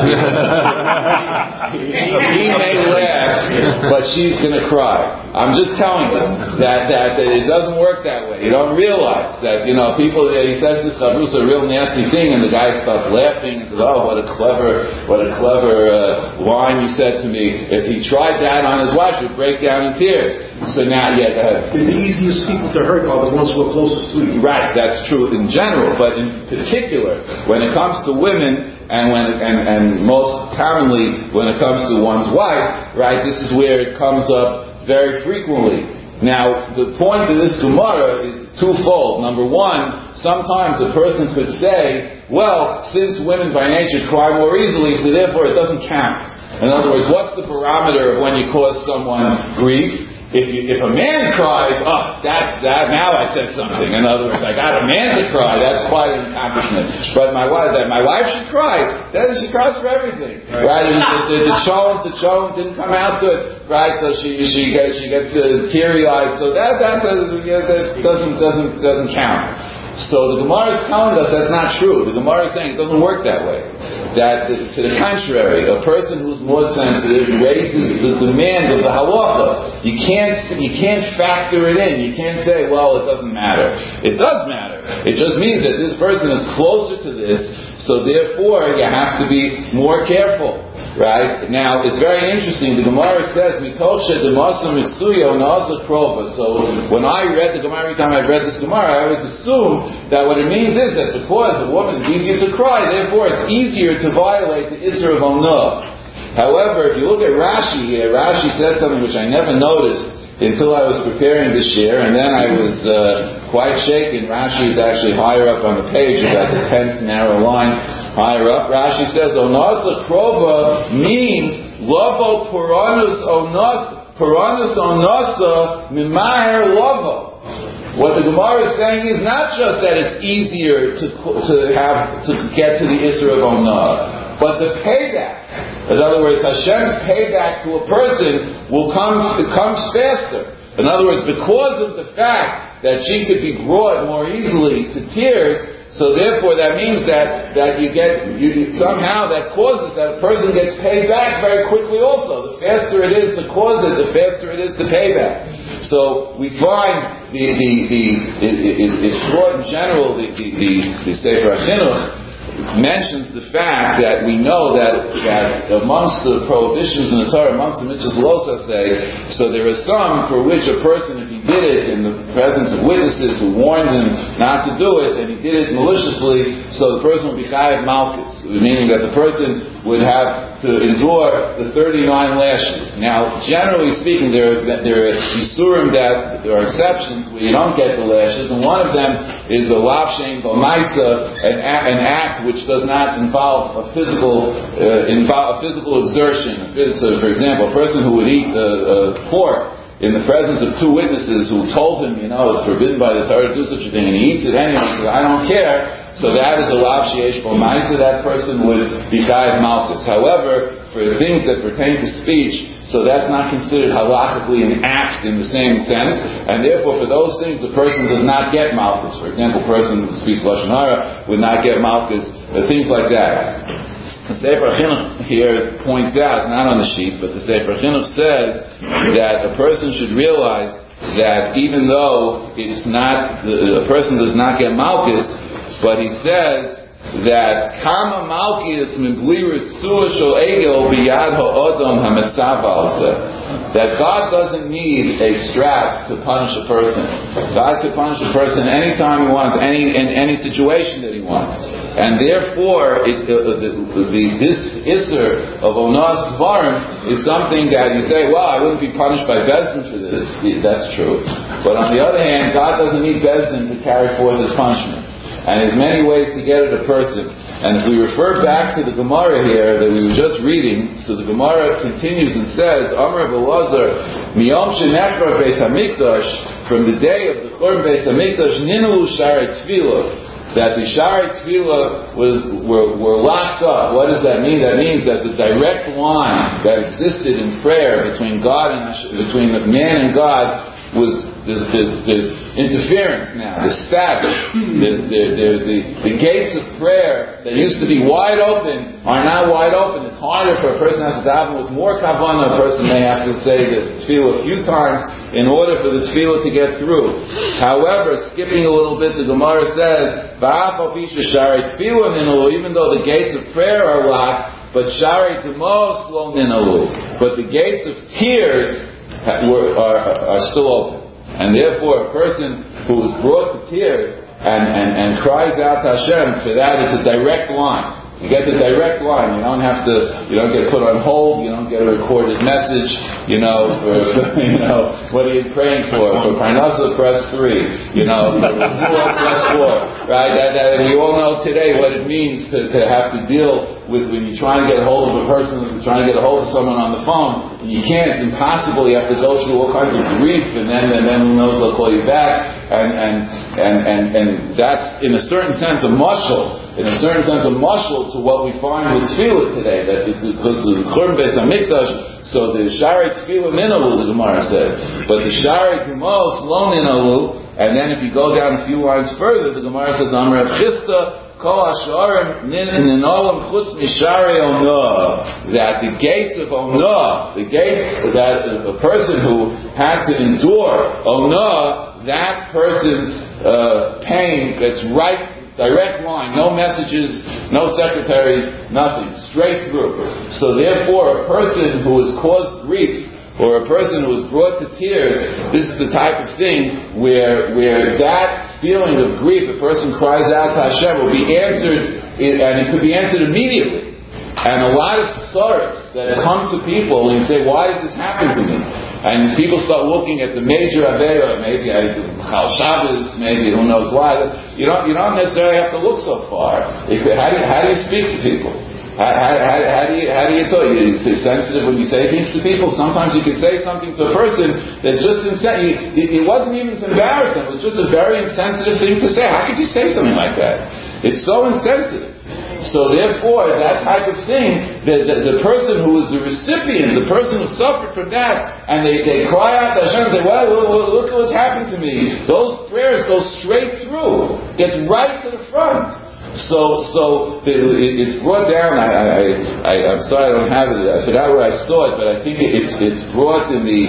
he may laugh, but she's going to cry. I'm just telling you that, that, that it doesn't work that way. You don't realize that, you know, people, he says this chavrusa a real nasty thing, and the guy starts laughing and says, oh, what a clever, what a clever uh, line you said to me. If he tried that on his wife, he would break down in tears. So now, yeah, go ahead. It's the easiest people to hurt are the ones who are closest to you. Right, that's true in general, but in particular, when it comes to women, and when and, and most commonly when it comes to one's wife, right, this is where it comes up very frequently. Now, the point of this Gemara is twofold. Number one, sometimes a person could say, well, since women by nature cry more easily, so therefore it doesn't count. In other words, what's the barometer of when you cause someone grief? If you, if a man cries, oh, that's that. Now I said something. In other words, I got a man to cry. That's quite an accomplishment. But my wife, that my wife should cry. Then she cries for everything, right? And the, the, the cholent, the cholent didn't come out good, right? So she she gets she gets uh, teary eyed. So that that, uh, yeah, that doesn't doesn't doesn't count. So the Gemara is telling us that's not true. The Gemara is saying it doesn't work that way. That, to the contrary, a person who's more sensitive raises the demand of the halacha. You can't, you can't factor it in. You can't say, well, it doesn't matter. It does matter. It just means that this person is closer to this, so therefore you have to be more careful. Right? Now, it's very interesting. The Gemara says, Mitoshe Demasa Mitsuya Onaasa Krova. So, when I read the Gemara, every time I've read this Gemara, I always assume that what it means is that because a woman is easier to cry, therefore it's easier to violate the Isra of Onah. However, if you look at Rashi here, Rashi said something which I never noticed until I was preparing this year, and then I was uh, quite shaken. Rashi is actually higher up on the page, about the tenth narrow line higher up. Rashi says, Onasa Krova means Lovo Puranus Onas Puranus Onasa Mimaher Lovo. What the Gemara is saying is not just that it's easier to to have to get to the Isra of Onah, but the payback. In other words, Hashem's payback to a person will come it comes faster. In other words, because of the fact that she could be brought more easily to tears, so therefore that means that, that you get you, somehow that causes that a person gets paid back very quickly also. The faster it is to cause it, the faster it is to pay back. So we find the the, the it, it, it's brought in general the the, the, the Sefer HaChinuch mentions the fact that we know that that amongst the prohibitions in the Torah, amongst the mitzvahs losa say, so there are some for which a person, if he did it in the presence of witnesses who warned him not to do it, and he did it maliciously, so the person would be chayav malchus, meaning that the person would have to endure the thirty-nine lashes. Now, generally speaking, there are, there are isurim that there are exceptions where you don't get the lashes, and one of them is a lav shein b'maisa, an, an act which does not involve a physical uh, involve a physical exertion. So, for example, a person who would eat uh, uh, pork in the presence of two witnesses who told him, you know, it's forbidden by the Torah to do such a thing, and he eats it anyway, so I don't care. So that is a lav sheyesh bo ma'isa, that person would be chayav malchus. However, for things that pertain to speech, so that's not considered halachically an act in the same sense, and therefore for those things the person does not get malchus. For example, a person who speaks lashon hara would not get malchus, uh, things like that. The Sefer HaChinuch here points out, not on the sheet, but the Sefer HaChinuch says that a person should realize that even though it's not, a person does not get malchus, but he says that Kama Malkius min bli ritzua shel egel biyad ha'odom hametzav alzeh. That God doesn't need a strap to punish a person. God could punish a person anytime He wants, any in any situation that He wants. And therefore, it, uh, the, the, this Isser of Onas Dvarim is something that you say, well, I wouldn't be punished by Bezdin for this. That's true. But on the other hand, God doesn't need Bezdin to carry forth His punishments. And there's many ways to get at a person. And if we refer back to the Gemara here that we were just reading, so the Gemara continues and says, Amar Belazar, Miyom Shenechra Beis Hamikdash, from the day of the Churban Beis Hamikdash, Ninulu Sharei Tefillah, that the Sharei Tefillah was were, were locked up. What does that mean? That means that the direct line that existed in prayer between God and between the man and God was there's, there's, there's interference now. There's static. There's, there, there's the, the gates of prayer that used to be wide open are now wide open. It's harder for a person who has to daven with more kavanah. A person may have to say the tefillah a few times in order for the tefillah to get through. However, skipping a little bit, the Gemara says, even though the gates of prayer are locked, but Sharei Demos lo ninalu. But the gates of tears Were, are, are still open, and therefore a person who is brought to tears and, and, and cries out to Hashem, for that it's a direct line. You get the direct line. You don't have to. You don't get put on hold. You don't get a recorded message. You know, for, for you know, what are you praying for? For Parnasa, press three. You know, for four, press four. Right? That, that, we all know today what it means to, to have to deal with when you're trying to get a hold of a person, when you're trying to get a hold of someone on the phone, and you can't. It's impossible. You have to go through all kinds of grief, and then and then who knows, they'll call you back, and and and and, and that's in a certain sense a mushal. In a certain sense, a mushal to what we find with tefillah today. That it's because of the Churban Beis Hamikdash, so the Sharei Tefillah Ninalu, the Gemara says, but the Sharei Demos lo ninalu. And then if you go down a few lines further, the Gemara says, Amar Chisda Kol Hasharim Ninalam Chutz Misharei Onah, that the gates of Onah, the gates that a person who had to endure Onah, that person's uh, pain gets right. Direct line, no messages, no secretaries, nothing, straight through. So therefore, a person who has caused grief, or a person who is brought to tears, this is the type of thing where where that feeling of grief, a person cries out to Hashem, will be answered, and it could be answered immediately. And a lot of sorrows that come to people and say, why did this happen to me? And people start looking at the major Aveira, maybe Chal Shabbos, maybe who knows why. You don't, you don't necessarily have to look so far. It could, how, do you, how do you speak to people? How, how, how do you how do you talk? You're sensitive when you say things to people. Sometimes you could say something to a person that's just insensitive. It wasn't even to embarrass them. It was just a very insensitive thing to say. How could you say something like that? It's so insensitive. So therefore, that type of thing, the, the, the person who is the recipient, the person who suffered from that, and they, they cry out to Hashem and say, well, well, look at what's happened to me. Those prayers go straight through. Gets right to the front. So, so it's brought down. I, I, I, I'm sorry I don't have it. I forgot where I saw it, but I think it's it's brought in the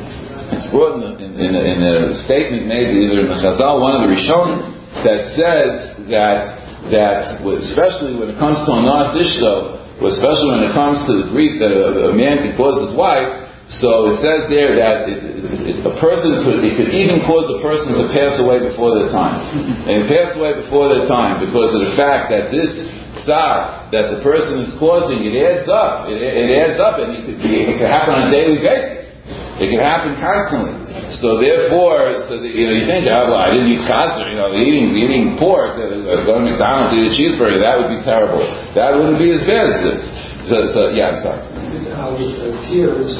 it's brought in the, in, in, a, in a statement made either in the Chazal, one of the Rishonim, that says that that especially when it comes to Onas Ishto, especially when it comes to the grief that a, a man can cause his wife. So it says there that it, it, it, a person could, it could even cause a person to pass away before their time. And pass away before their time because of the fact that this tsar that the person is causing, it adds up. It, it adds up, and it could, be, it could happen on a daily basis. It can happen constantly. So therefore, so that, you know, you think, oh, well, I didn't eat chazer, you know, eating eating pork, uh, going to McDonald's, eat a cheeseburger, that would be terrible. That wouldn't be as bad as this. So, so yeah, I'm sorry. How with the tears,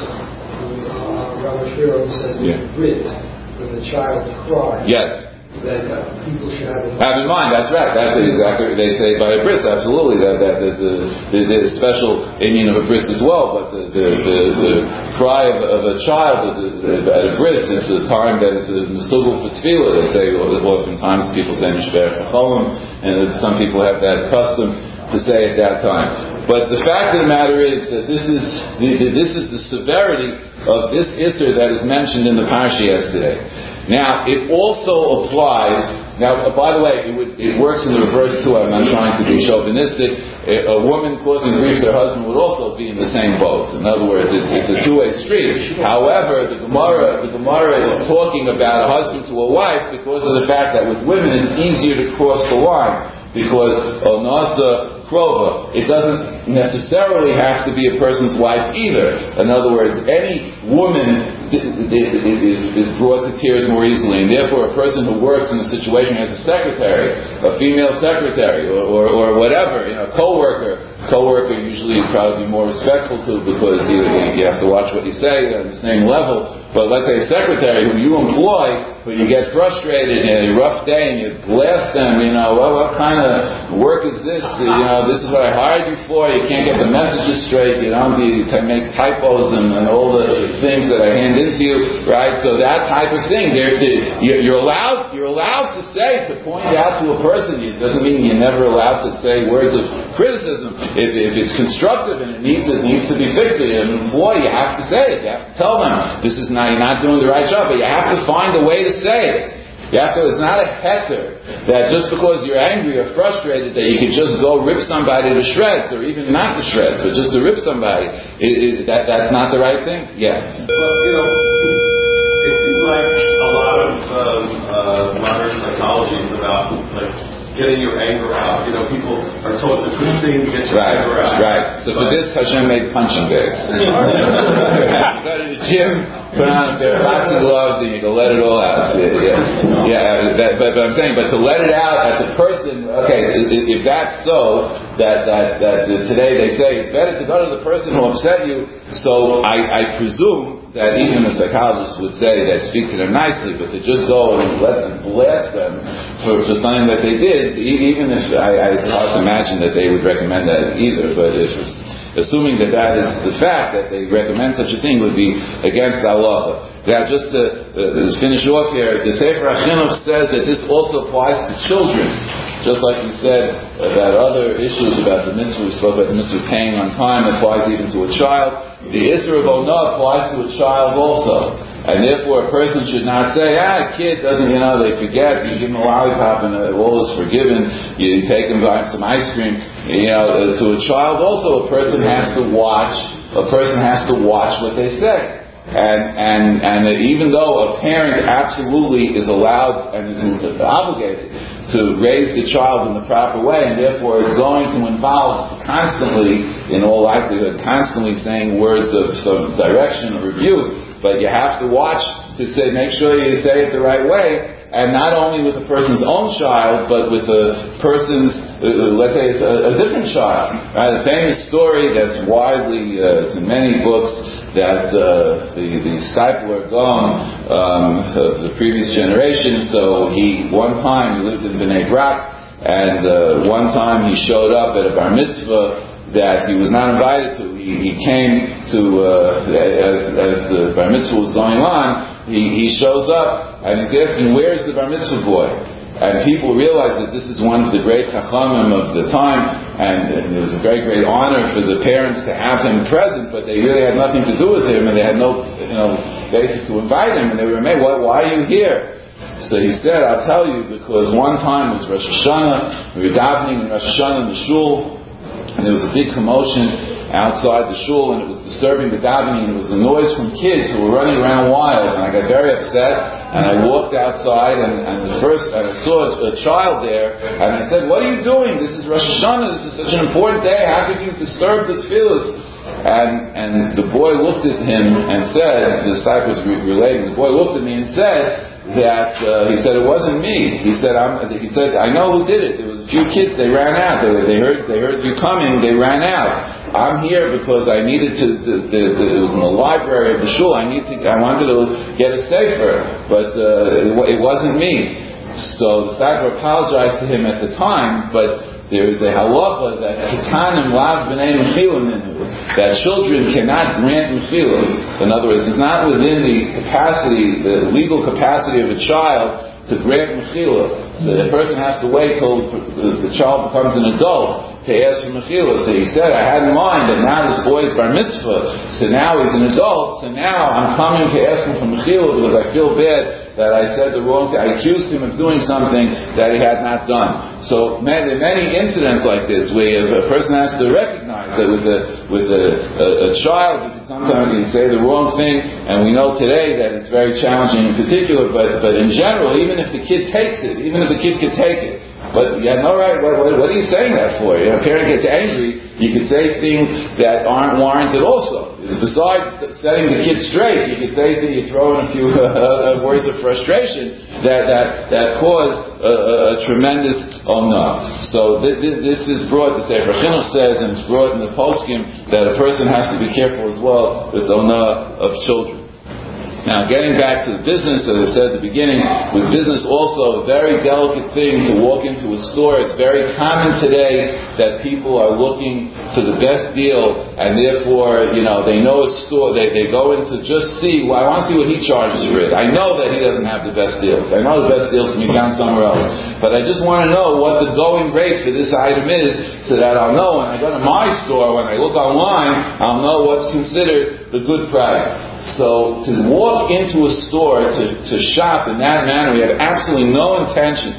uh, Rabbi Shiro says in yeah. the Brit, when the child cries. Yes. That uh, people should have in mind. Have in mind, that's right. That's exactly what they say by a bris. Absolutely, that that the the, the, the special Indian of a bris as well. But the the, the, the cry of, of a child is a, at a bris is a time that is a mesugel for tefillah. They say oftentimes people say mishberach hacholim, and some people have that custom to say at that time. But the fact of the matter is that this is the, this is the severity of this isser that is mentioned in the parsha yesterday. Now, it also applies Now, uh, by the way, it, would, it works in the reverse too. I'm not trying to be chauvinistic. A, a woman causing grief to her husband would also be in the same boat. In other words, it's, it's a two-way street. However, the Gemara, the Gemara is talking about a husband to a wife because of the fact that with women it's easier to cross the line because onasa krova. It doesn't necessarily have to be a person's wife either. In other words, any woman is, is brought to tears more easily, and therefore a person who works in a situation as a secretary, a female secretary, or, or, or whatever, you know, a co-worker, co-worker usually is probably more respectful to because you, you have to watch what you say on the same level. But let's say a secretary who you employ, but you get frustrated and a rough day and you blast them, you know, well, what kind of work is this? You know, this is what I hired you for. You can't get the messages straight. You don't you make typos and, and all the things that I hand into you, right? So that type of thing, they're, they're, you're allowed, you're allowed to say, to point out to a person. It doesn't mean you're never allowed to say words of criticism. If, if it's constructive and it needs it needs to be fixed, an employee, you have to say it. You have to tell them this is not, you're not doing the right job, but you have to find a way to say it. You have to, it's not a heter that just because you're angry or frustrated that you can just go rip somebody to shreds, or even not to shreds, but just to rip somebody. It, it, that, that's not the right thing? Yeah. Well, you know, it seems like a lot of um, uh, modern psychology is about, like, getting your anger out. You know, people are told it's a good thing to get your right, anger out. Right. So but for this, Hashem made punching bags. You go to the gym, put on a pair of boxing gloves, and you can let it all out. Yeah, yeah. yeah that, but, but I'm saying, but to let it out at the person. Okay, if that's so, that that that today they say it's better to go to the person who upset you. So I, I presume that even the psychologists would say that speak to them nicely, but to just go and let them blast them for, for something that they did, even if I, I, it's hard to imagine that they would recommend that either. But if assuming that that is the fact that they recommend such a thing would be against the halacha. Now, just to uh, finish off here, the Sefer HaChinuch says that this also applies to children. Just like we said about other issues about the mitzvah, we spoke about the mitzvah paying on time, it applies even to a child. The Isser of Onah applies to a child also. And therefore a person should not say, ah, a kid doesn't, you know, they forget, you give them a lollipop and uh, all is forgiven, you take them, buy them some ice cream. You know, uh, to a child also a person has to watch, a person has to watch what they say. And and and even though a parent absolutely is allowed and is obligated to raise the child in the proper way, and therefore it's going to involve constantly, in all likelihood, constantly saying words of some direction or rebuke, but you have to watch to say, make sure you say it the right way. And not only with a person's own child, but with a person's, uh, let's say, it's a, a different child. Right? A famous story that's widely, uh, it's in many books, that uh, the the Steipler Gaon um, of the previous generation. So he one time he lived in Bnei Brak, and uh, one time he showed up at a bar mitzvah that he was not invited to. He, he came to uh, as as the bar mitzvah was going on. He, he shows up and he's asking, "Where's the bar mitzvah boy?" And people realize that this is one of the great chachamim of the time, and, and it was a very great honor for the parents to have him present, but they really had nothing to do with him, and they had no, you know, basis to invite him, and they were amazed, why, why are you here? So he said, I'll tell you, because one time it was Rosh Hashanah, we were davening in Rosh Hashanah in the shul, and there was a big commotion outside the shul, and it was disturbing the davening, and it was a noise from kids who were running around wild, and I got very upset, and I walked outside, and, and the first, and I saw a, a child there, and I said, what are you doing? This is Rosh Hashanah, this is such an important day, how could you disturb the tefillas? And, and the boy looked at him and said, the disciple was re- relating, the boy looked at me and said, that uh, he said it wasn't me. He said I'm, he said I know who did it. There was a few kids. They ran out. They, they heard they heard you coming. They ran out. I'm here because I needed to. The, the, the, it was in the library of the shul. I need to. I wanted to get a sefer, but uh, it, it wasn't me. So the Steipler apologized to him at the time, but there is a halacha that kitanim lav b'nei mechila minhu, that children cannot grant mechila. In other words, it's not within the capacity, the legal capacity of a child to grant mechila. So the person has to wait till the, the child becomes an adult to ask for mechila. So he said, I had in mind that now this boy is bar mitzvah, so now he's an adult, so now I'm coming to ask him for mechila because I feel bad that I said the wrong thing. I accused him of doing something that he had not done. So many, many incidents like this where a person has to recognize that with a with a, a, a child, you can sometimes you can say the wrong thing, and we know today that it's very challenging in particular, but, but in general, even if the kid takes it, even if the kid could take it, but you have no right, what, what, what are you saying that for? You know, a parent gets angry, you could say things that aren't warranted also. Besides setting the kid straight, you could say that you throw in a few uh, words of frustration that that, that cause a, a tremendous omna. So th- th- this is brought, the Sefer Chinuch says, and it's brought in the poskim that a person has to be careful as well with omna of children. Now, getting back to the business, as I said at the beginning, with business also a very delicate thing to walk into a store. It's very common today that people are looking for the best deal, and therefore, you know, they know a store, they, they go in to just see, well, I want to see what he charges for it. I know that he doesn't have the best deals. I know the best deals can be found somewhere else. But I just want to know what the going rate for this item is, so that I'll know when I go to my store, when I look online, I'll know what's considered the good price. So to walk into a store to, to shop in that manner, we have absolutely no intention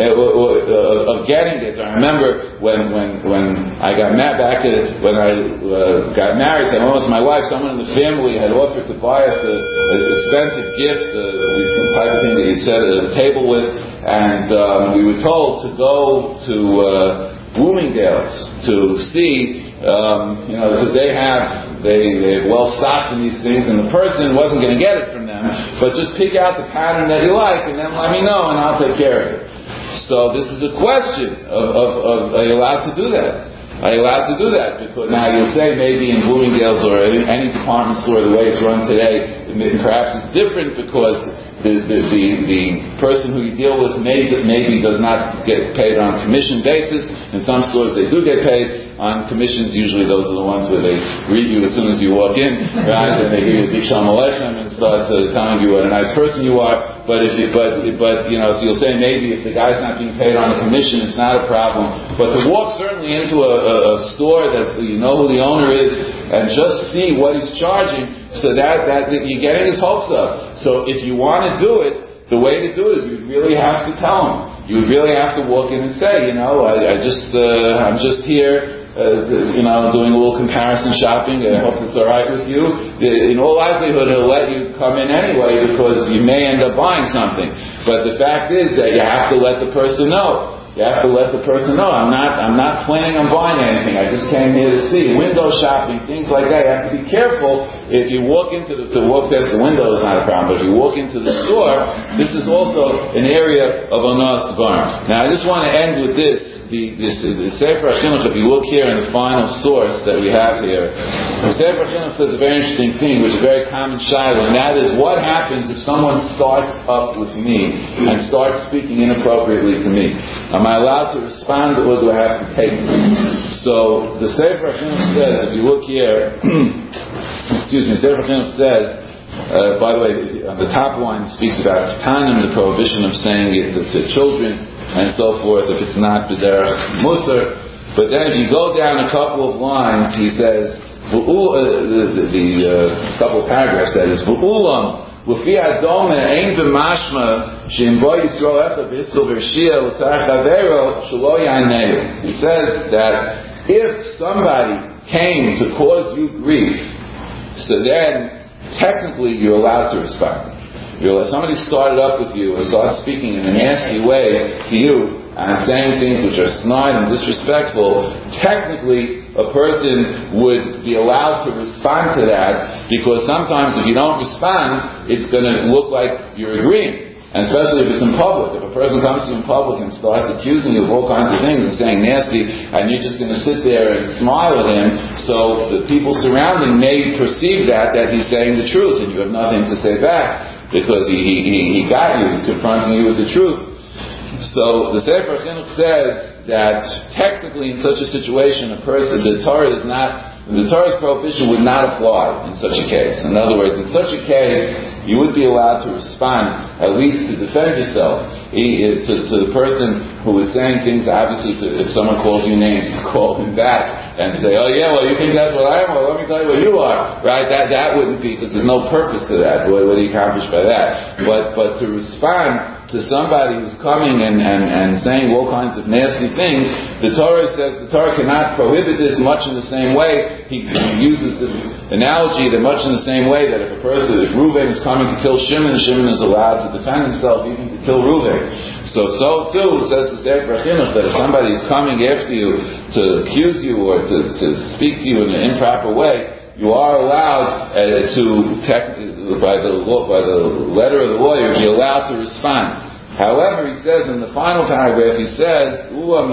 uh, of getting it. I remember when when when I got married back uh, when I uh, got married, so I went with my wife. Someone in the family had offered to buy us an expensive gift, uh, some type of thing that you set at a table with, and um, we were told to go to uh, Bloomingdale's to see. Um, you know, because they have, they, they're well stocked in these things, and the person wasn't going to get it from them, but just pick out the pattern that you like, and then let me know, and I'll take care of it. So this is a question of, of, of are you allowed to do that? Are you allowed to do that? Because now you'll say maybe in Bloomingdale's or any, any department store, the way it's run today, perhaps it's different because the, the, the, the person who you deal with maybe, maybe does not get paid on commission basis. In some stores they do get paid on commissions. Usually those are the ones where they greet you as soon as you walk in, right? And they give you a big shalom aleichem and start uh, telling you what a nice person you are. But if you, but, but, you know, so you'll say maybe if the guy's not being paid on a commission, it's not a problem. But to walk certainly into a, a, a store that you know who the owner is and just see what he's charging, so that, that, that you're getting his hopes up. So if you want to do it, the way to do it is you really have to tell him. You really have to walk in and say, you know, I, I just, uh, I'm just here. Uh, you know, doing a little comparison shopping. I hope it's all right with you. In all likelihood, he'll let you come in anyway because you may end up buying something. But the fact is that you have to let the person know. You have to let the person know. I'm not. I'm not planning on buying anything. I just came here to see. Window shopping, things like that. You have to be careful. If you walk into the to walk past the window is not a problem. But if you walk into the store, this is also an area of onas dvarim. Now, I just want to end with this. The, this, the Sefer Chinuch, if you look here in the final source that we have here, the Sefer Chinuch says a very interesting thing, which is a very common shiloh, and that is what happens if someone starts up with me and starts speaking inappropriately to me. Am I allowed to respond, or do I have to take it? So the Sefer Chinuch says, if you look here, excuse me, the Sefer Chinuch says, uh, by the way, on the top line it speaks about Ketanim, the prohibition of saying it to children, and so forth, if it's not b'derech musar. But then if you go down a couple of lines, he says, uh, the, the uh, couple of paragraphs that is, V'ulam, L'fi adome ein b'mashma, she'im bo Yisrael echa b'hiskel v'rshia l'tzarech avero, shelo yaneu. He says that if somebody came to cause you grief, so then technically you're allowed to respond. You're, somebody started up with you and started speaking in a nasty way to you and saying things which are snide and disrespectful, technically a person would be allowed to respond to that, because sometimes if you don't respond, it's going to look like you're agreeing. And especially if it's in public. If a person comes to you in public and starts accusing you of all kinds of things and saying nasty, and you're just going to sit there and smile at him, so the people surrounding may perceive that, that he's saying the truth, and you have nothing to say back. Because he, he, he got you, he's confronting you with the truth. So the Sefer Chinuch says that technically in such a situation, a person, the Torah is not, the Torah's prohibition would not apply in such a case. In other words, in such a case, you would be allowed to respond, at least to defend yourself, he, to, to the person who is saying things. Obviously, to, if someone calls you names, call him back and say, oh yeah, well you think that's what I am, well let me tell you what you are, right? That that wouldn't be, because there's no purpose to that. What, what do you accomplish by that? But but to respond to somebody who's coming and, and, and saying all kinds of nasty things, the Torah says the Torah cannot prohibit this much in the same way. He, he uses this analogy that much in the same way that if a person, if Reuven is coming to kill Shimon, Shimon is allowed to defend himself even to kill Reuven. So, so too, says the Sefer Chinuch, that if somebody is coming after you to accuse you or to, to speak to you in an improper way, you are allowed uh, to, tech, by the law, by the letter of the law, you'll be allowed to respond. However, he says in the final paragraph, he says,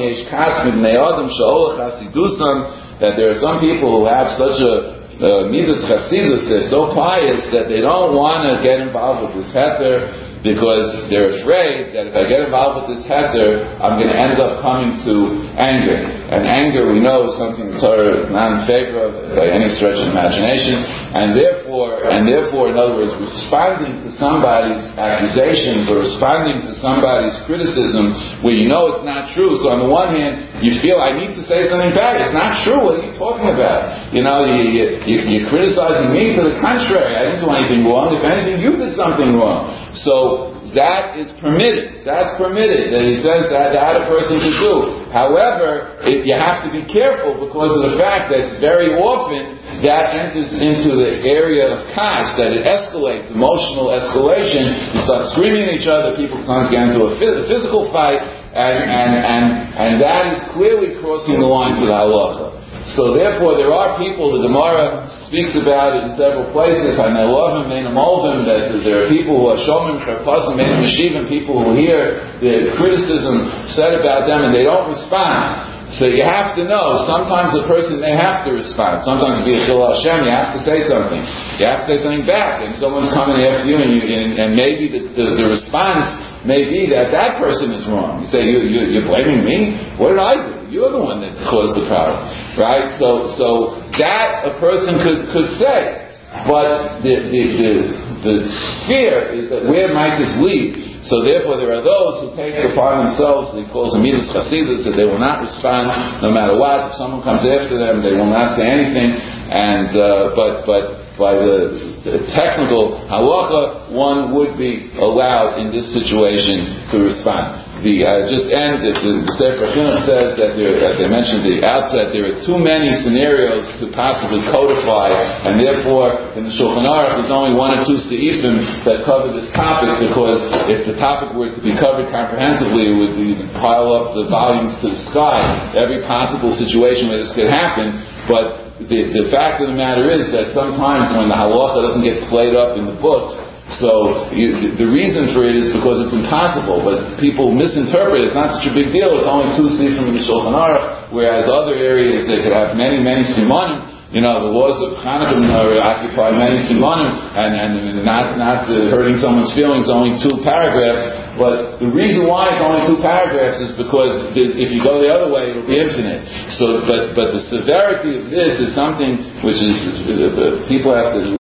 that there are some people who have such a uh, midas chasidus, they're so pious that they don't want to get involved with this heter, because they're afraid that if I get involved with this heter, I'm going to end up coming to anger. And anger, we know, is something the Torah is not in favor of by any stretch of imagination. And therefore, and therefore, in other words, responding to somebody's accusations or responding to somebody's criticism where you know it's not true. So on the one hand, you feel I need to say something back. It's not true. What are you talking about? You know, you, you, you're criticizing me. To the contrary, I didn't do anything wrong. If anything, you did something wrong. So that is permitted. That's permitted. And he says that that a person could do. However, it, you have to be careful because of the fact that very often that enters into the area of kas, that it escalates, emotional escalation. You start screaming at each other. People sometimes get into a physical fight, and and and and that is clearly crossing the lines of the halacha. So therefore, there are people, the Gemara speaks about it in several places, and I love him, that there are people who are shomim, charpasim, meshivim, people who hear the criticism said about them and they don't respond. So you have to know, sometimes a person may have to respond. Sometimes be a chil Hashem, you have to say something. You have to say something back, and someone's coming after you, and, you, and, and maybe the, the, the response may be that that person is wrong. You say, you, you, you're blaming me? What did I do? You're the one that caused the problem, right? So, so that a person could could say, but the the the, the fear is that where might this lead? So therefore, there are those who take it upon themselves. They call them midas chasidus, that they will not respond no matter what. If someone comes after them, they will not say anything. And uh, but but. By the, the technical halacha, one would be allowed in this situation to respond. The uh, just end. The, the, the Sefer Chinuch says that there, as I mentioned at the outset, there are too many scenarios to possibly codify, and therefore, in the Shulchan Aruch, there's only one or two seifim that cover this topic. Because if the topic were to be covered comprehensively, it would be pile up the volumes to the sky. Every possible situation where this could happen, but The, the fact of the matter is that sometimes when the halacha doesn't get played up in the books, so you, the reason for it is because it's impossible, but people misinterpret it. It's not such a big deal. It's only two seifim in the Shulchan Aruch, whereas other areas they could have many, many simanim. You know, the laws of Chanukah occupy many simanim, and, and not not uh, hurting someone's feelings, only two paragraphs. But the reason why it's only two paragraphs is because if you go the other way, it'll be infinite. So, but but the severity of this is something which is uh, people have to